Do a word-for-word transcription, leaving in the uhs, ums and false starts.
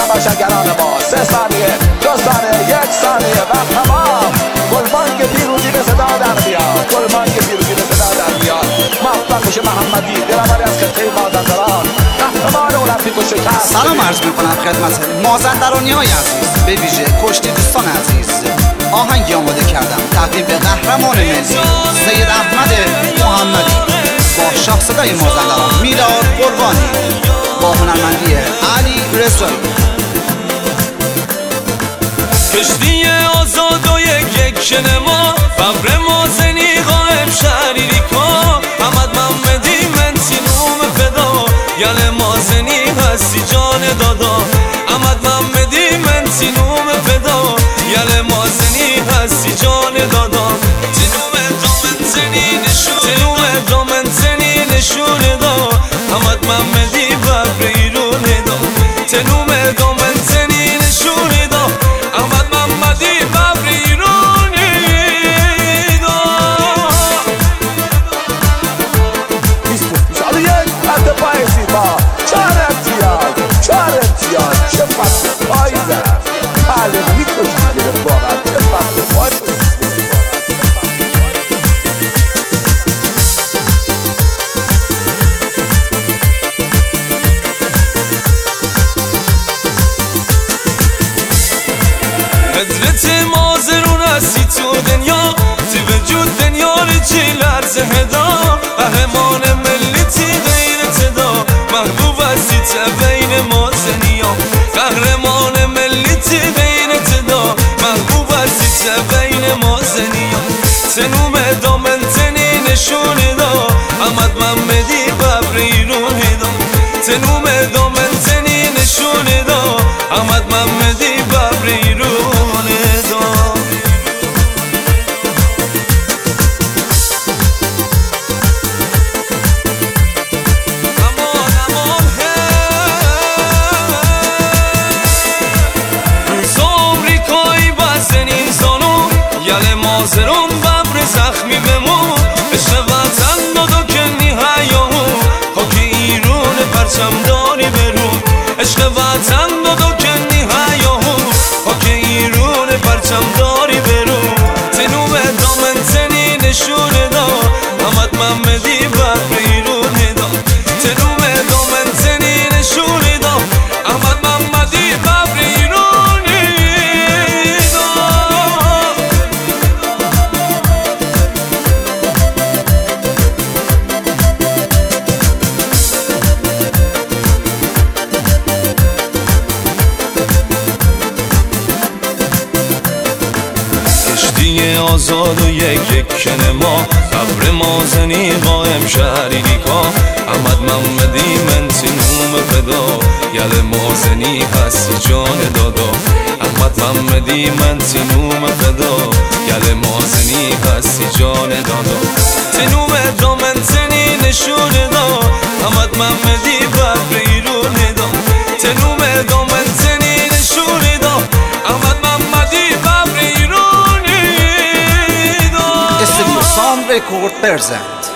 تماشاگران ما. سه ثانیه، دو ثانیه، یک ثانیه و تمام. گلبانگ پیروزی به صدا در بیاد، گلبانگ پیروزی به صدا در بیاد. موفق بشه محمدی، درآوری از خطه مازندران، قهرمان المپیک و شکست. سلام عرض میکنم خدمت مازندرانی های عزیز، به ویژه کشتی دوستان عزیز. آهنگی آماده کردم تقدیم به قهرمان ملی سید احمد محمدی با شاخ صدای مازندران میلاد قربانی با هنرمندی علی رضایی. کشتی آزاد و یک یک شنما ببر مازنی قائم شهریری کا احمد محمدی من سینوم فدا یل مازنی هستی جان دادا احمد محمدی من سینوم فدا یل مازنی هستی جان دادا تنوم دامن زنی نشون تنوم دامن زنی نشون دا احمد محمدی ببر ایرون دا تنوم دامن زنی نشون دا احمد محمدی ببر ایرون دا بیست و یک خط پای زیبا، چهار امتیاز، چهار امتیاز. چه فصل پایی زد، بله میکشید گرفت واقعا. چه فصل پایی زد. حضرت مازرون هستی تو دنیا تی وجود دنیا ری چی لرز هدا قهرمان ملیتی غیرت دا محبوب هستی ته بین مازنیا قهرمان ملیتی غیرت دا محبوب هستی ته بین مازنیا تنوم دامن تنی نشون دا احمد محمدی ببر ایرون دا تنوم دامن تنی نشون دا احمد محمدی ببر ایرون مازرون ببر زخمی بمون عشق وطن داد و کنی حیامون خاک ایرون پرچم داری برون عشق وطن داد و کنی حیامون خاک ایرون پرچم داری برون تنوم دامن تنی نشون دا احمد محمدی ببر ایرون دا تنوم دامن تنی نشون دا احمد محمدی ببر ایرون آزاد و یک یک کنما ببر مازنی قائم شهریری کا احمد محمدی من سینوم فدا یل مازنی هستی جان دادا احمد محمدی من سینوم فدا یل مازنی هستی جان دادا تنوم دامن تنی نشون دا احمد محمدی ببر ایرون دا تنوم دامن تنی نشون دا احمد محمدی ببر ایرون استودیو سام رکورد پرزنت.